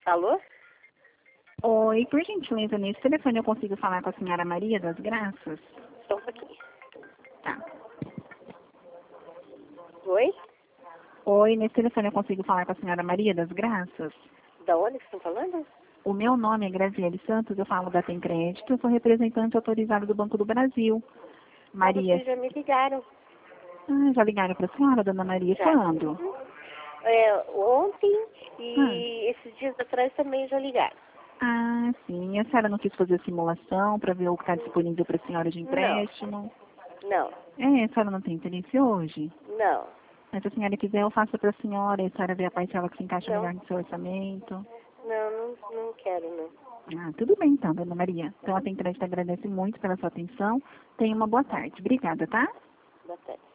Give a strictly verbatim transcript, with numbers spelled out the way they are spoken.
Alô? Oi, por gentileza, nesse telefone eu consigo falar com a senhora Maria das Graças? Só um pouquinho. Tá. Oi? Oi, nesse telefone eu consigo falar com a senhora Maria das Graças? Da onde que estão falando? O meu nome é Graziele Santos, eu falo da Tem Crédito, eu sou representante autorizado do Banco do Brasil. Ah, Maria... vocês já me ligaram. Ah, já ligaram para a senhora, dona Maria? Já. Quando? Uhum. É, ontem Ah. e esses dias atrás também já ligaram. Ah, sim. A senhora não quis fazer simulação para ver o que está disponível para a senhora de Não, empréstimo? não, É, a senhora não tem interesse hoje? não, Mas se a senhora quiser, eu faço para a senhora e a senhora vê a parcela que se encaixa não, melhor no seu orçamento. não, não, não quero, não. Ah, tudo bem então, dona Maria. Então a Tem Crédito agradece muito pela sua atenção. Tenha uma boa tarde. Obrigada, tá? Boa tarde.